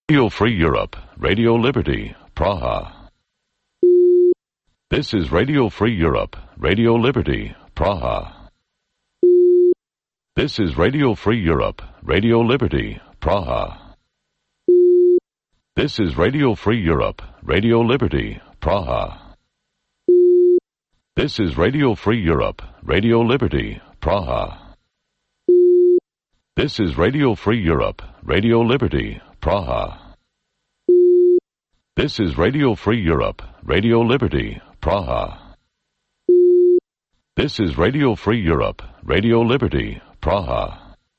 Radio Free Europe, Radio Liberty, Praha. This is Radio Free Europe, Radio Liberty, Praha. This is Radio Free Europe, Radio Liberty, Praha. This is Radio Free Europe, Radio Liberty, Praha. This is Radio Free Europe, Radio Liberty, Praha. This is Radio Free Europe, Radio Liberty, Praha. This is Radio Free Europe, Radio Liberty, Praha. This is Radio Free Europe, Radio Liberty, Praha.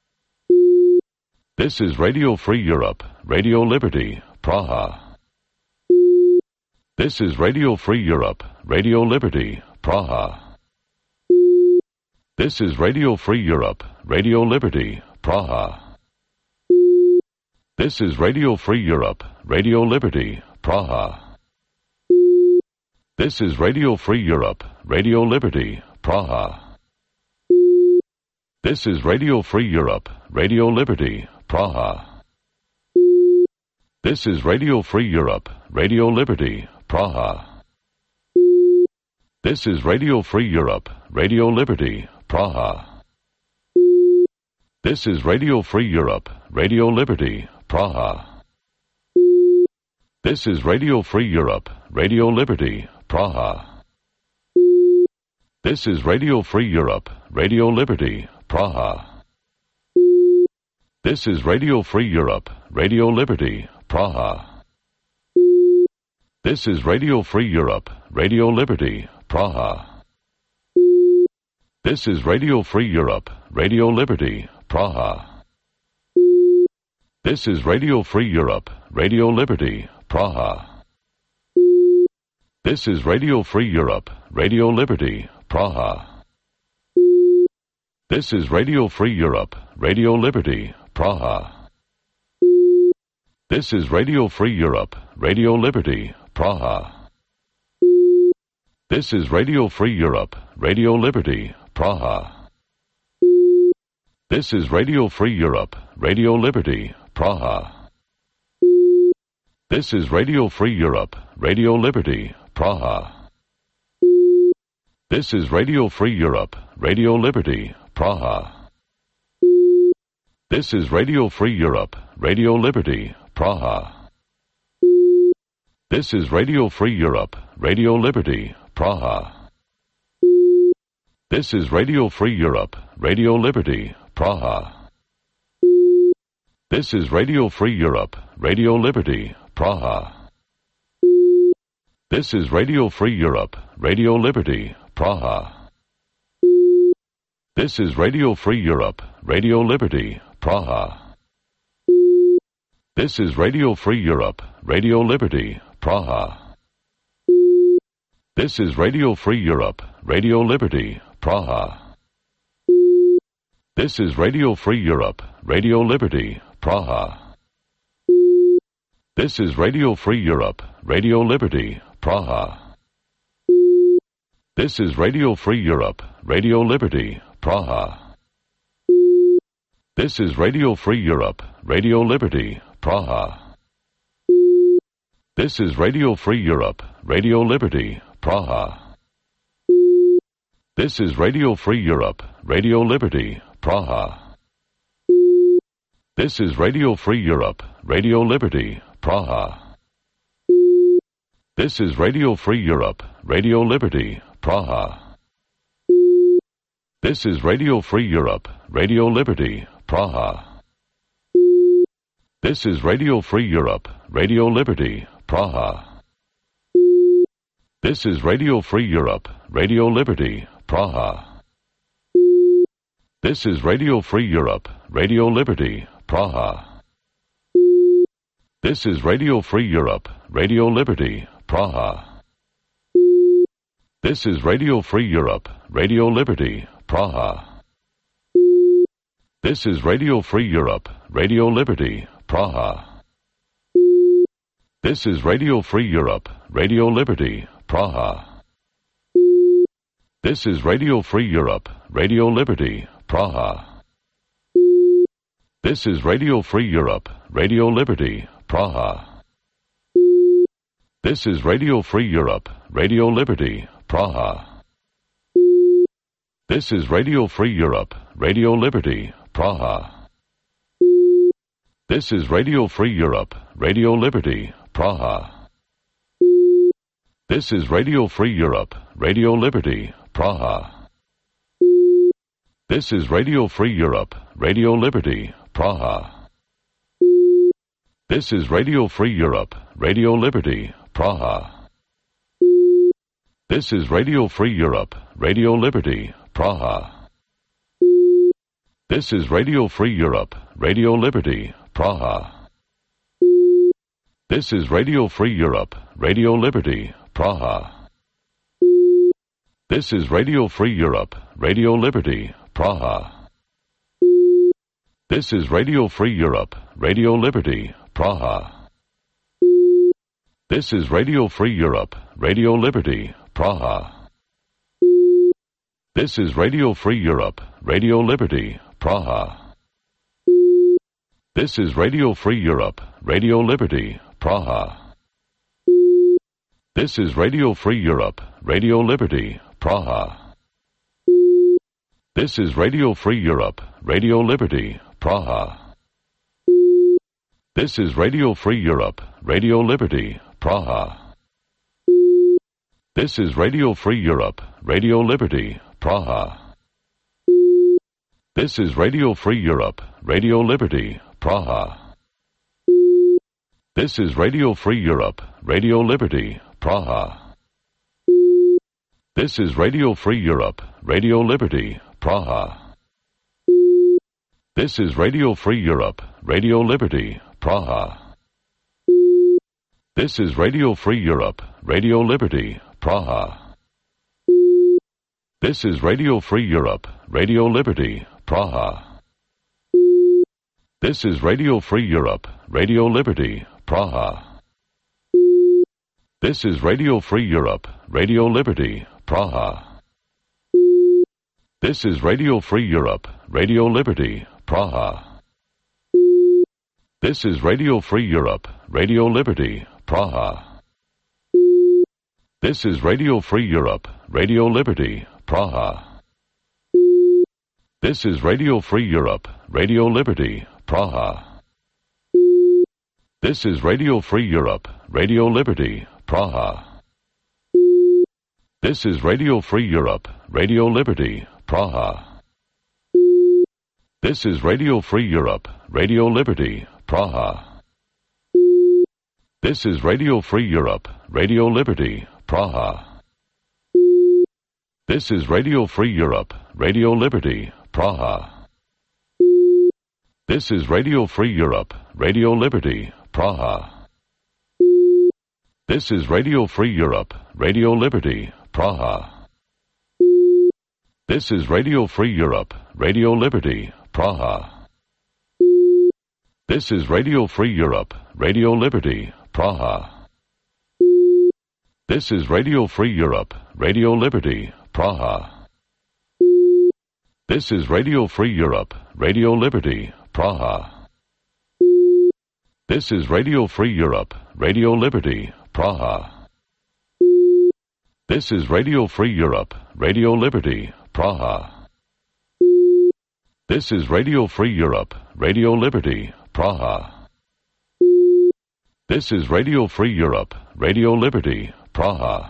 This is Radio Free Europe, Radio Liberty, Praha. This is Radio Free Europe, Radio Liberty, Praha. This is Radio Free Europe, Radio Liberty, Praha. This is Radio Free Europe, Radio Liberty, Praha. This is Radio Free Europe, Radio Liberty, Praha. This is Radio Free Europe, Radio Liberty, Praha. This is Radio Free Europe, Radio Liberty, Praha. This is Radio Free Europe, Radio Liberty, Praha. This is Radio Free Europe, Radio Liberty, Praha. This is Radio Free Europe, Radio Liberty, Praha. This is Radio Free Europe, Radio Liberty, Praha. This is Radio Free Europe, Radio Liberty, Praha. This is Radio Free Europe, Radio Liberty, Praha. This is Radio Free Europe, Radio Liberty, Praha. This is Radio Free Europe, Radio Liberty, Praha. This is Radio Free Europe, Radio Liberty, Praha. This is Radio Free Europe, Radio Liberty, Praha. This is Radio Free Europe, Radio Liberty, Praha. This is Radio Free Europe, Radio Liberty, Praha. This is Radio Free Europe, Radio Liberty, Praha. This is Radio Free Europe, Radio Liberty, Praha. This is Radio Free Europe, Radio Liberty, Praha. This is Radio Free Europe, Radio Liberty, Praha. This is Radio Free Europe, Radio Liberty, Praha. This is Radio Free Europe, Radio Liberty, Praha. This is Radio Free Europe, Radio Liberty, Praha. This is Radio Free Europe, Radio Liberty, Praha. This is Radio Free Europe, Radio Liberty, Praha. This is Radio Free Europe, Radio Liberty, Praha. This is Radio Free Europe, Radio Liberty, Praha. This is Radio Free Europe, Radio Liberty, Praha. This is Radio Free Europe, Radio Liberty, Praha. This is Radio Free Europe, Radio Liberty, Praha. This is Radio Free Europe, Radio Liberty, Praha. This is Radio Free Europe, Radio Liberty, Praha. This is Radio Free Europe, Radio Liberty, Praha. This is Radio Free Europe, Radio Liberty, Praha. This is Radio Free Europe, Radio Liberty, Praha. This is Radio Free Europe, Radio Liberty, Praha. This is Radio Free Europe, Radio Liberty, Praha. This is Radio Free Europe, Radio Liberty, Praha. This is Radio Free Europe, Radio Liberty, Praha. This is Radio Free Europe, Radio Liberty, Praha. This is Radio Free Europe, Radio Liberty, Praha. This is Radio Free Europe, Radio Liberty, Praha. This is Radio Free Europe, Radio Liberty, Praha. This is Radio Free Europe, Radio Liberty, Praha. This is Radio Free Europe, Radio Liberty, Praha. This is Radio Free Europe, Radio Liberty, Praha. This is Radio Free Europe, Radio Liberty, Praha. This is Radio Free Europe, Radio Liberty, Praha. This is Radio Free Europe, Radio Liberty, Praha. This is Radio Free Europe, Radio Liberty, Praha. This is Radio Free Europe, Radio Liberty, Praha. This is Radio Free Europe, Radio Liberty, Praha. This is Radio Free Europe, Radio Liberty, Praha. This is Radio Free Europe, Radio Liberty, Praha. This is Radio Free Europe, Radio Liberty, Praha. This is Radio Free Europe, Radio Liberty, Praha. This is Radio Free Europe, Radio Liberty, Praha. This is Radio Free Europe, Radio Liberty, Praha. This is Radio Free Europe, Radio Liberty, Praha. This is Radio Free Europe, Radio Liberty, Praha. This is Radio Free Europe, Radio Liberty, Praha. This is Radio Free Europe, Radio Liberty, Praha. This is Radio Free Europe, Radio Liberty, Praha. This is Radio Free Europe, Radio Liberty, Praha. This is Radio Free Europe, Radio Liberty, Praha. This is Radio Free Europe, Radio Liberty, Praha. This is Radio Free Europe, Radio Liberty, Praha. This is Radio Free Europe, Radio Liberty, Praha. This is Radio Free Europe, Radio Liberty, Praha. This is Radio Free Europe, Radio Liberty, Praha. This is Radio Free Europe, Radio Liberty, Praha. This is Radio Free Europe, Radio Liberty, Praha. This is Radio Free Europe, Radio Liberty, Praha. This is Radio Free Europe, Radio Liberty, Praha. This is Radio Free Europe, Radio Liberty, Praha. This is Radio Free Europe, Radio Liberty, Praha. This is Radio Free Europe, Radio Liberty, Praha. This is Radio Free Europe, Radio Liberty, Praha. This is Radio Free Europe, Radio Liberty, Praha. This is Radio Free Europe, Radio Liberty, Praha. This is Radio Free Europe, Radio Liberty, Praha. This is Radio Free Europe, Radio Liberty, Praha. This is Radio Free Europe, Radio Liberty, Praha. This is Radio Free Europe, Radio Liberty, Praha. This is Radio Free Europe, Radio Liberty, Praha. This is Radio Free Europe, Radio Liberty, Praha. This is Radio Free Europe, Radio Liberty, Praha. This is Radio Free Europe, Radio Liberty, Praha. This is Radio Free Europe, Radio Liberty, Praha. This is Radio Free Europe, Radio Liberty, Praha.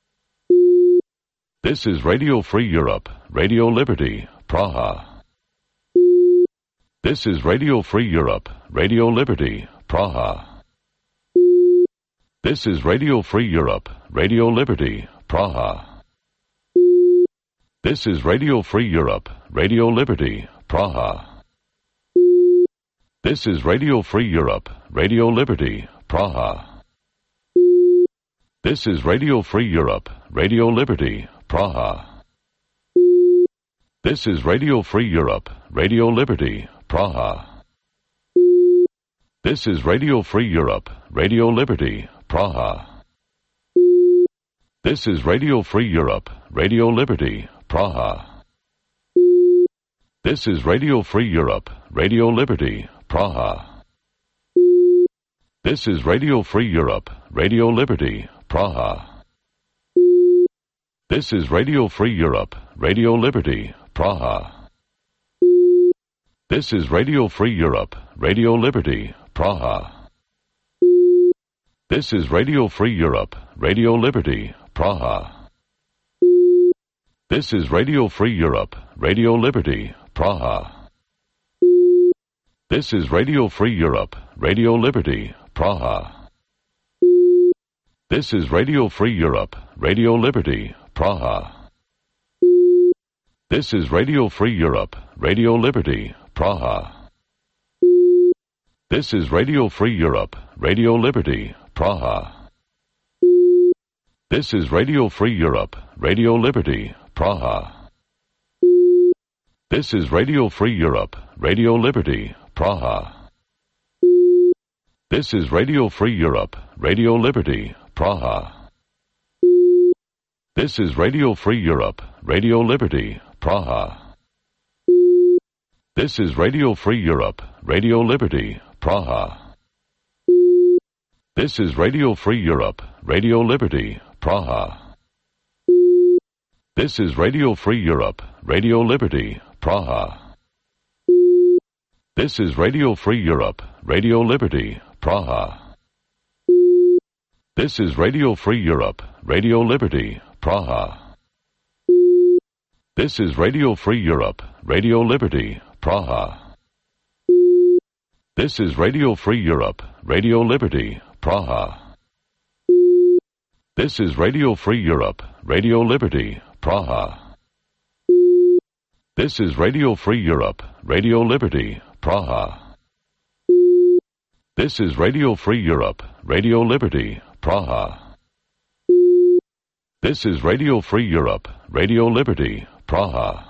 This is Radio Free Europe, Radio Liberty, Praha. This is Radio Free Europe, Radio Liberty, Praha. This is Radio Free Europe, Radio Liberty, Praha. This is Radio Free Europe, Radio Liberty, Praha. This is Radio Free Europe, Radio Liberty, Praha. This is Radio Free Europe, Radio Liberty, Praha. This is Radio Free Europe, Radio Liberty, Praha. This is Radio Free Europe, Radio Liberty, Praha. This is Radio Free Europe, Radio Liberty, Praha. This is Radio Free Europe, Radio Liberty, Praha. This is Radio Free Europe, Radio Liberty, Praha. This is Radio Free Europe, Radio Liberty, Praha. This is Radio Free Europe, Radio Liberty, Praha. This is Radio Free Europe, Radio Liberty, Praha. This is Radio Free Europe, Radio Liberty, Praha. This is Radio Free Europe, Radio Liberty, Praha. This is Radio Free Europe, Radio Liberty, Praha. This is Radio Free Europe, Radio Liberty, Praha. This is Radio Free Europe, Radio Liberty, Praha. This is Radio Free Europe, Radio Liberty, Praha. This is Radio Free Europe, Radio Liberty, Praha. This is Radio Free Europe, Radio Liberty, Praha. This is Radio Free Europe, Radio Liberty, Praha. This is Radio Free Europe, Radio Liberty, Praha. This is Radio Free Europe, Radio Liberty, Praha. This is Radio Free Europe, Radio Liberty, Praha. This is Radio Free Europe, Radio Liberty, Praha. This is Radio Free Europe, Radio Liberty, Praha. This is Radio Free Europe, Radio Liberty, Praha. This is Radio Free Europe, Radio Liberty, Praha. This is Radio Free Europe, Radio Liberty, Praha. This is Radio Free Europe, Radio Liberty, Praha. This is Radio Free Europe, Radio Liberty, Praha. This is Radio Free Europe, Radio Liberty, Praha.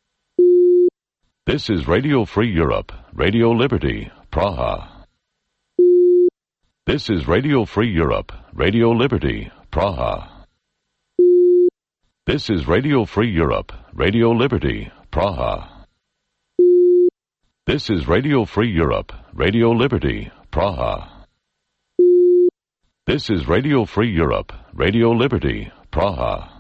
This is Radio Free Europe, Radio Liberty, Praha. This is Radio Free Europe, Radio Liberty, Praha. This is Radio Free Europe, Radio Liberty, Praha. This is Radio Free Europe, Radio Liberty, Praha. This is Radio Free Europe, Radio Liberty, Praha.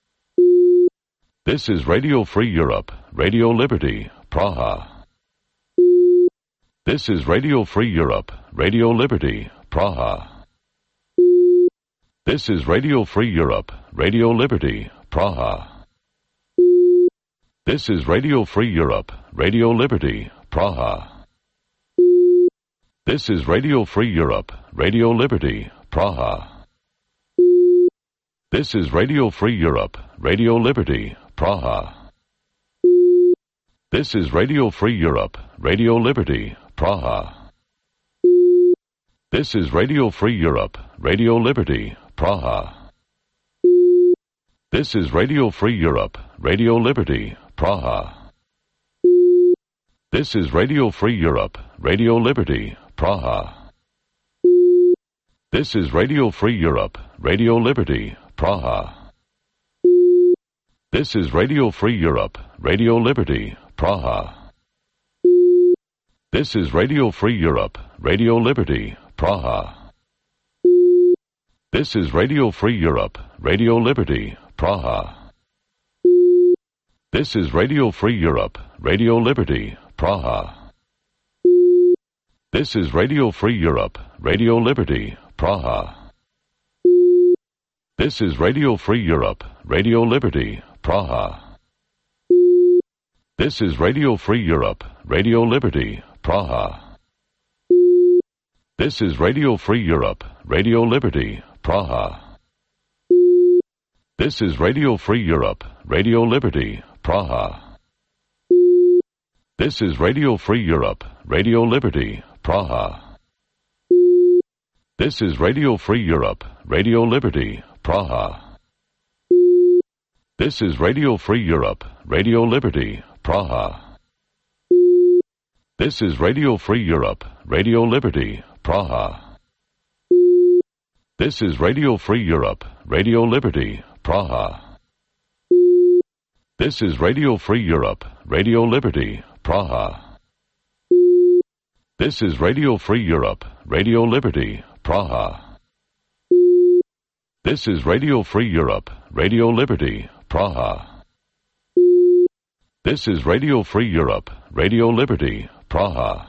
This is Radio Free Europe, Radio Liberty, Praha. This is Radio Free Europe, Radio Liberty, Praha. This is Radio Free Europe, Radio Liberty, Praha. This is Radio Free Europe, Radio Liberty, Praha. This is Radio Free Europe, Radio Liberty, Praha. This is Radio Free Europe, Radio Liberty, Praha. This is Radio Free Europe, Radio Liberty, Praha. This is Radio Free Europe, Radio Liberty, Praha. This is Radio Free Europe, Radio Liberty, Praha. This is Radio Free Europe, Radio Liberty, Praha. This is Radio Free Europe, Radio Liberty, Praha. This is Radio Free Europe, Radio Liberty, Praha. This is Radio Free Europe, Radio Liberty, Praha. This is Radio Free Europe, Radio Liberty, Praha. This is Radio Free Europe, Radio Liberty, Praha. This is Radio Free Europe, Radio Liberty, Praha. This is Radio Free Europe, Radio Liberty, Praha. This is Radio Free Europe, Radio Liberty, Praha. This is Radio Free Europe, Radio Liberty, Praha. This is Radio Free Europe, Radio Liberty, Praha. This is Radio Free Europe, Radio Liberty, Praha. This is Radio Free Europe, Radio Liberty, Praha. This is Radio Free Europe, Radio Liberty, Praha. This is Radio Free Europe, Radio Liberty, Praha. This is Radio Free Europe, Radio Liberty, Praha. This is Radio Free Europe, Radio Liberty, Praha. This is Radio Free Europe, Radio Liberty, Praha. This is Radio Free Europe, Radio Liberty, Praha. This is Radio Free Europe, Radio Liberty, Praha.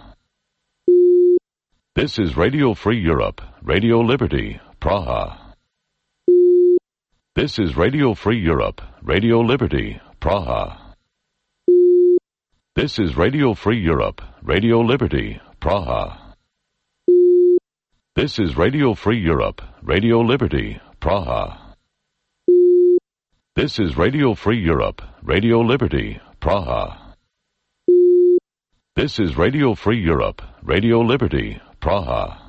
This is Radio Free Europe, Radio Liberty, Praha. This is Radio Free Europe, Radio Liberty, Praha. This is Radio Free Europe, Radio Liberty, Praha. This is Radio Free Europe, Radio Liberty, Praha. This is Radio Free Europe, Radio Liberty, Praha. This is Radio Free Europe, Radio Liberty, Praha.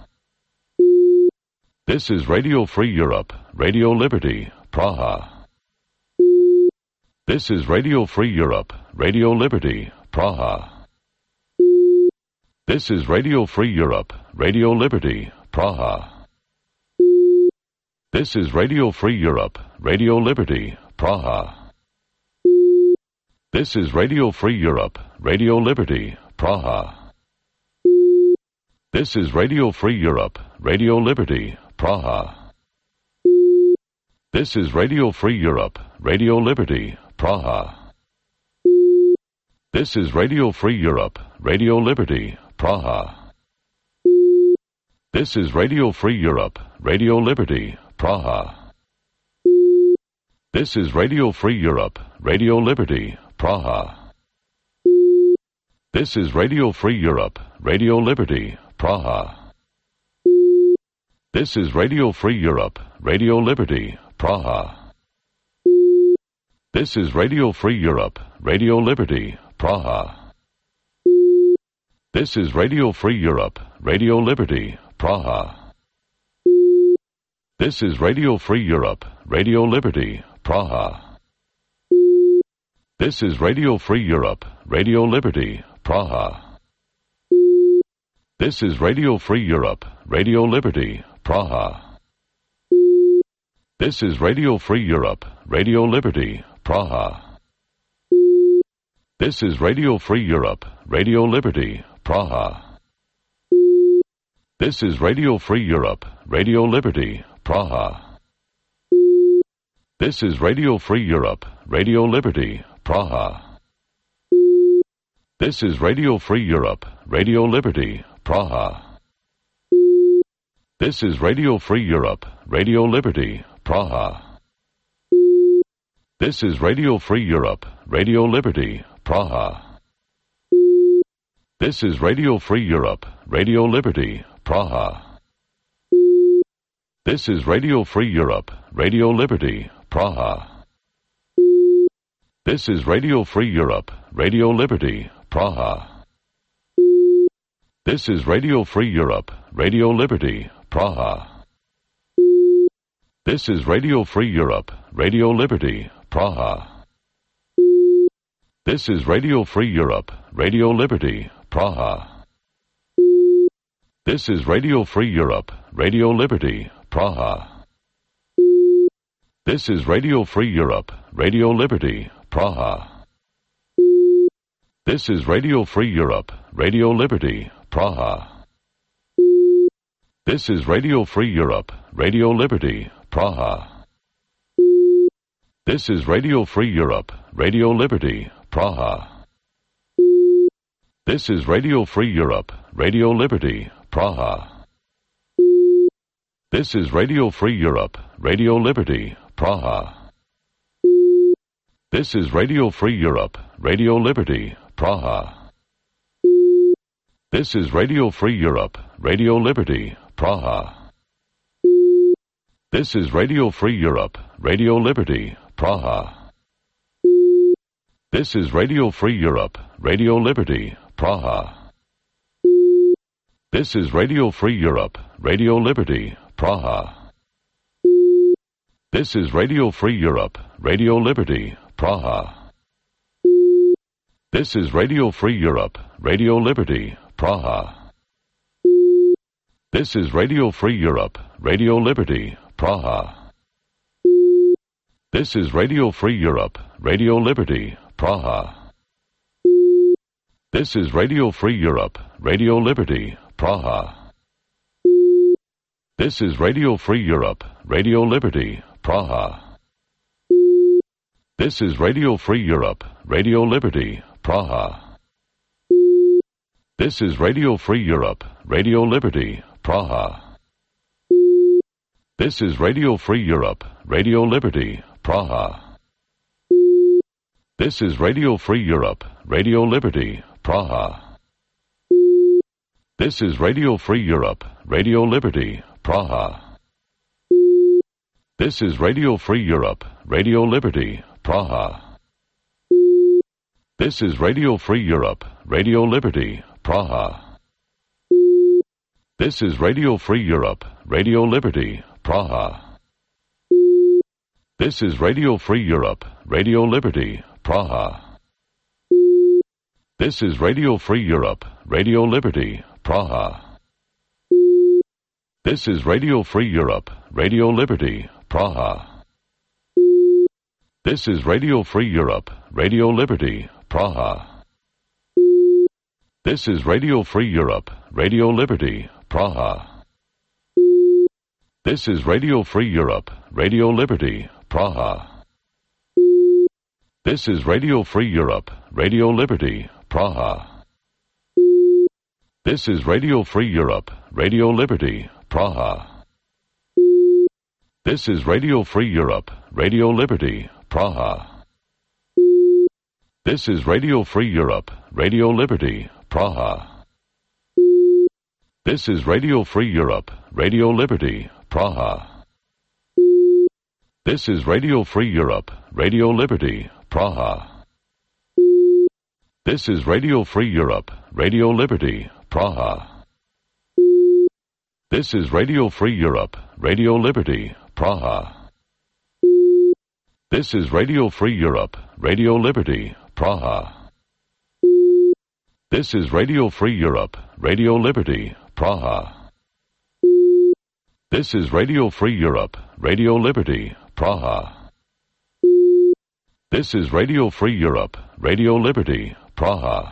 This is Radio Free Europe, Radio Liberty, Praha. This is Radio Free Europe, Radio Liberty, Praha. This is Radio Free Europe, Radio Liberty, Praha. This is Radio Free Europe, Radio Liberty, Praha. This is Radio Free Europe, Radio Liberty, Praha. This is Radio Free Europe, Radio Liberty, Praha. This is Radio Free Europe, Radio Liberty, Praha. This is Radio Free Europe, Radio Liberty, Praha. This is Radio Free Europe, Radio Liberty, Praha. This is Radio Free Europe, Radio Liberty, Praha. This is Radio Free Europe, Radio Liberty, Praha. This is Radio Free Europe, Radio Liberty, Praha. This is Radio Free Europe, Radio Liberty, Praha. This is Radio Free Europe, Radio Liberty, Praha. This is Radio Free Europe, Radio Liberty, Praha. This is Radio Free Europe, Radio Liberty, Praha. This is Radio Free Europe, Radio Liberty, Praha. This is Radio Free Europe, Radio Liberty, Praha. This is Radio Free Europe, Radio Liberty, Praha. This is Radio Free Europe, Radio Liberty, Praha. This is Radio Free Europe, Radio Liberty, Praha. This is Radio Free Europe, Radio Liberty, Praha. This is Radio Free Europe, Radio Liberty, Praha. This is Radio Free Europe, Radio Liberty, Praha. This is Radio Free Europe, Radio Liberty, Praha. This is Radio Free Europe, Radio Liberty, Praha. This is Radio Free Europe, Radio Liberty, Praha. This is Radio Free Europe, Radio Liberty, Praha. This is Radio Free Europe, Radio Liberty, Praha. This is Radio Free Europe, Radio Liberty, Praha. This is Radio Free Europe, Radio Liberty, Praha. This is Radio Free Europe, Radio Liberty, Praha. This is Radio Free Europe, Radio Liberty, Praha. This is Radio Free Europe, Radio Liberty, Praha. This is Radio Free Europe, Radio Liberty, Praha. This is Radio Free Europe, Radio Liberty, Praha. This is Radio Free Europe, Radio Liberty, Praha. This is Radio Free Europe, Radio Liberty, Praha. This is Radio Free Europe, Radio Liberty, Praha. This is Radio Free Europe, Radio Liberty, Praha. This is Radio Free Europe, Radio Liberty, Praha. This is Radio Free Europe, Radio Liberty, Praha. This is Radio Free Europe, Radio Liberty, Praha. This is Radio Free Europe, Radio Liberty, Praha. This is Radio Free Europe, Radio Liberty, Praha. This is Radio Free Europe, Radio Liberty, Praha. This is Radio Free Europe, Radio Liberty, Praha. This is Radio Free Europe, Radio Liberty, Praha. This is Radio Free Europe, Radio Liberty, Praha. This is Radio Free Europe, Radio Liberty, Praha. This is Radio Free Europe, Radio Liberty, Praha. This is Radio Free Europe, Radio Liberty, Praha. This is Radio Free Europe, Radio Liberty, Praha. This is Radio Free Europe, Radio Liberty, Praha. This is Radio Free Europe, Radio Liberty, Praha. This is Radio Free Europe, Radio Liberty, Praha. This is Radio Free Europe, Radio Liberty, Praha. This is Radio Free Europe, Radio Liberty, Praha. This is Radio Free Europe, Radio Liberty, Praha. This is Radio Free Europe, Radio Liberty, Praha. This is Radio Free Europe, Radio Liberty, Praha. This is Radio Free Europe, Radio Liberty, Praha. This is Radio Free Europe, Radio Liberty, Praha. This is Radio Free Europe, Radio Liberty, Praha. This is Radio Free Europe, Radio Liberty, Praha. This is Radio Free Europe, Radio Liberty, Praha. This is Radio Free Europe, Radio Liberty, Praha. This is Radio Free Europe, Radio Liberty, Praha. This is Radio Free Europe, Radio Liberty, Praha. This is Radio Free Europe, Radio Liberty, Praha. This is Radio Free Europe, Radio Liberty, Praha. This is Radio Free Europe, Radio Liberty, Praha. This is Radio Free Europe, Radio Liberty, Praha. This is Radio Free Europe, Radio Liberty, Praha.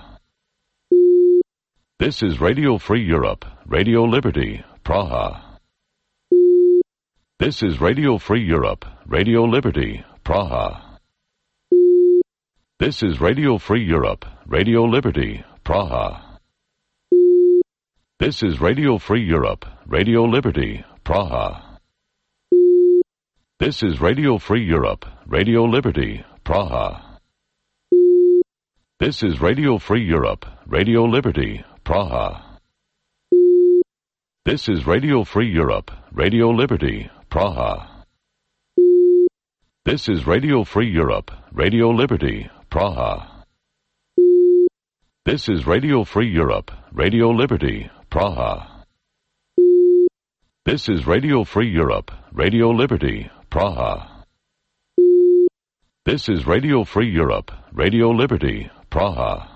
This is Radio Free Europe, Radio Liberty, Praha. This is Radio Free Europe, Radio Liberty, Praha. This is Radio Free Europe, Radio Liberty, Praha. This is Radio Free Europe, Radio Liberty, Praha. This is Radio Free Europe, Radio Liberty, Praha. This is Radio Free Europe, Radio Liberty, Praha. This is Radio Free Europe, Radio Liberty, Praha. This is Radio Free Europe, Radio Liberty, Praha. This is Radio Free Europe, Radio Liberty, Praha. This is Radio Free Europe, Radio Liberty, Praha. This is Radio Free Europe, Radio Liberty, Praha.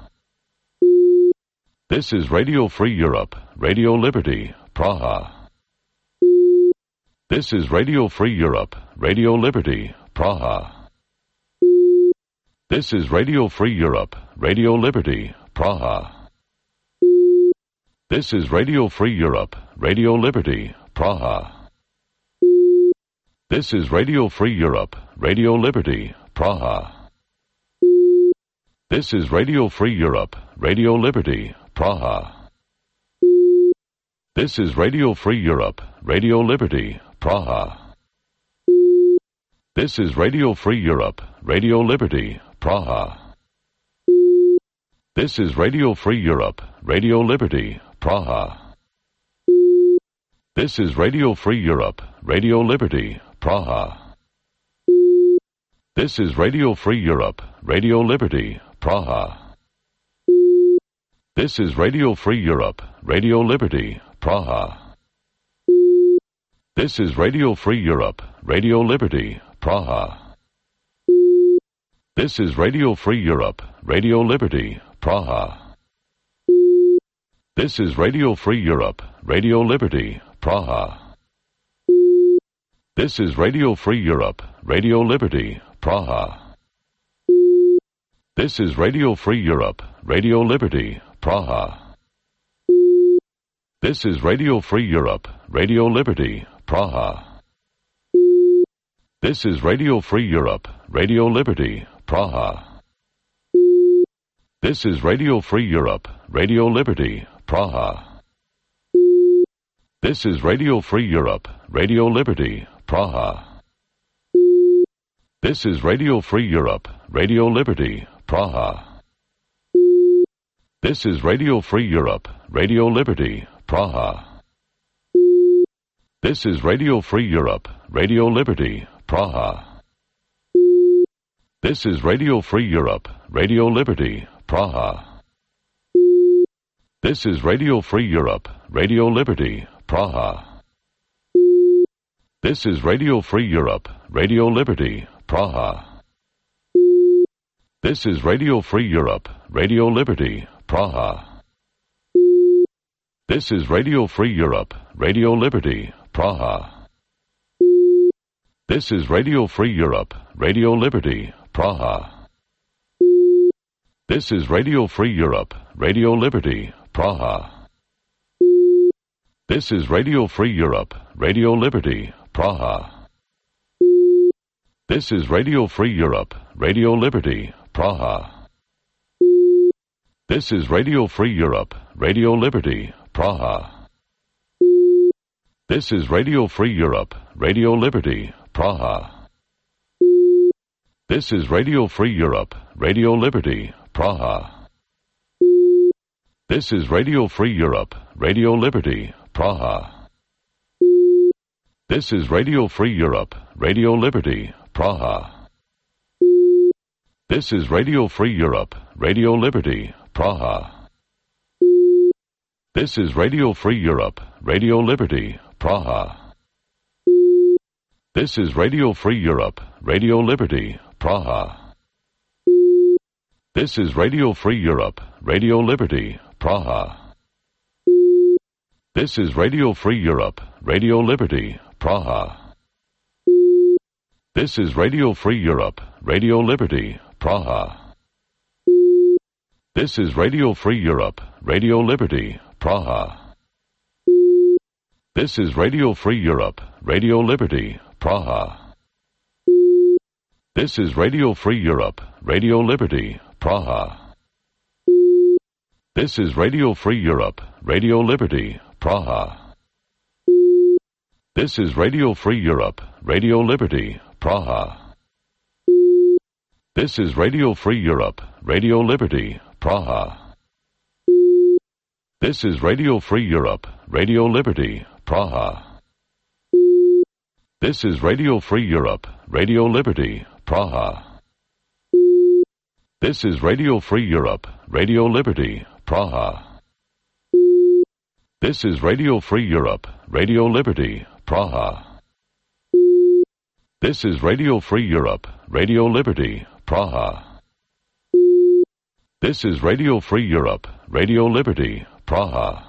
This is Radio Free Europe, Radio Liberty, Praha. This is Radio Free Europe, Radio Liberty, Praha. This is Radio Free Europe, Radio Liberty, Praha. This is Radio Free Europe, Radio Liberty, Praha. This is Radio Free Europe, Radio Liberty, Praha. This is Radio Free Europe, Radio Liberty, Praha. This is Radio Free Europe, Radio Liberty, Praha. This is Radio Free Europe, Radio Liberty, Praha. This is Radio Free Europe, Radio Liberty, Praha. This is Radio Free Europe, Radio Liberty, Praha. This is Radio Free Europe, Radio Liberty, Praha. This is Radio Free Europe, Radio Liberty, Praha. This is Radio Free Europe, Radio Liberty, Praha. This is Radio Free Europe, Radio Liberty, Praha. This is Radio Free Europe, Radio Liberty, Praha. This is Radio Free Europe, Radio Liberty, Praha. This is Radio Free Europe, Radio Liberty, Praha. This is Radio Free Europe, Radio Liberty, Praha. This is Radio Free Europe, Radio Liberty, Praha. This is Radio Free Europe, Radio Liberty, Praha. This is Radio Free Europe, Radio Liberty, Praha. This is Radio Free Europe, Radio Liberty, Praha. This is Radio Free Europe, Radio Liberty, Praha. This is Radio Free Europe, Radio Liberty, Praha. This is Radio Free Europe, Radio Liberty, Praha. This is Radio Free Europe, Radio Liberty, Praha. This is Radio Free Europe, Radio Liberty, Praha. This is Radio Free Europe, Radio Liberty, Praha. This is Radio Free Europe, Radio Liberty, Praha. This is Radio Free Europe, Radio Liberty, Praha. This is Radio Free Europe, Radio Liberty, Praha. This is Radio Free Europe, Radio Liberty, Praha. This is Radio Free Europe, Radio Liberty, Praha. This is Radio Free Europe, Radio Liberty, Praha. This is Radio Free Europe, Radio Liberty, Praha. This is Radio Free Europe, Radio Liberty, Praha. This is Radio Free Europe, Radio Liberty, Praha. This is Radio Free Europe, Radio Liberty, Praha. This is Radio Free Europe, Radio Liberty, Praha. This is Radio Free Europe, Radio Liberty, Praha. This is Radio Free Europe, Radio Liberty, Praha. This is Radio Free Europe, Radio Liberty, Praha. This is Radio Free Europe, Radio Liberty, Praha. This is Radio Free Europe, Radio Liberty, Praha. This is Radio Free Europe, Radio Liberty, Praha. This is Radio Free Europe, Radio Liberty, Praha. This is Radio Free Europe, Radio Liberty, Praha. This is Radio Free Europe, Radio Liberty, Praha. This is Radio Free Europe, Radio Liberty, Praha. This is Radio Free Europe, Radio Liberty, Praha. This is Radio Free Europe, Radio Liberty, Praha. This is Radio Free Europe, Radio Liberty, Praha. This is Radio Free Europe, Radio Liberty, Praha. This is Radio Free Europe, Radio Liberty, Praha. This is Radio Free Europe, Radio Liberty, Praha. This is Radio Free Europe, Radio Liberty, Praha.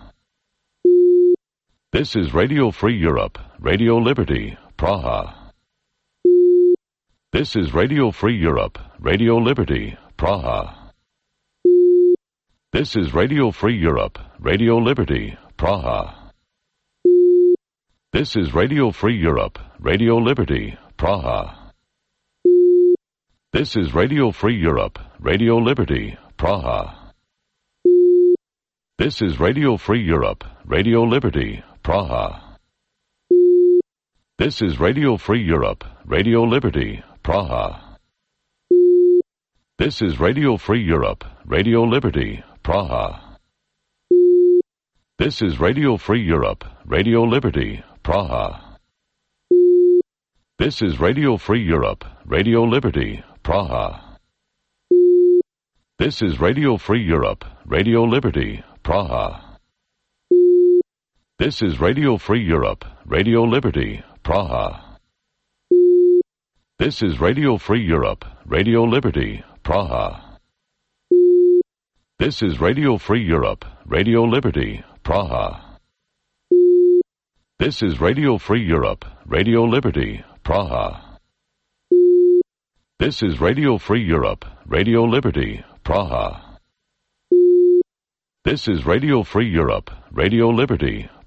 This is Radio Free Europe, Radio Liberty, Praha. This is Radio Free Europe, Radio Liberty, Praha. This is Radio Free Europe, Radio Liberty, Praha. This is Radio Free Europe, Radio Liberty, Praha. This is Radio Free Europe, Radio Liberty, Praha. This is Radio Free Europe, Radio Liberty, Praha. This is Radio Free Europe, Radio Liberty, Praha. This is Radio Free Europe, Radio Liberty, Praha. This is Radio Free Europe, Radio Liberty, Praha. This is Radio Free Europe, Radio Liberty, Praha. This is Radio Free Europe, Radio Liberty, Praha. This is Radio Free Europe, Radio Liberty, Praha. This is Radio Free Europe, Radio Liberty, Praha. This is Radio Free Europe, Radio Liberty, Praha. This is Radio Free Europe, Radio Liberty, Praha. This is Radio Free Europe, Radio Liberty, Praha. This is Radio Free Europe, Radio Liberty,